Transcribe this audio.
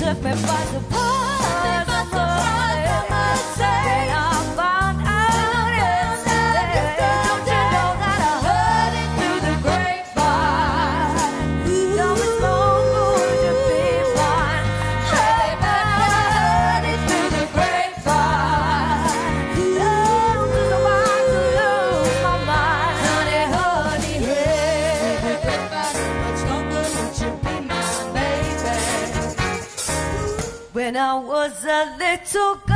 took me by surprise. I must say, when I found out yesterday, don't you know that I heard it through the grapevine? Now it's long going to be mine. Hey, baby, I heard it through the grapevine. I'm just about to lose my mind, honey, honey, hey. Much longer would you be my baby? When I was a little girl,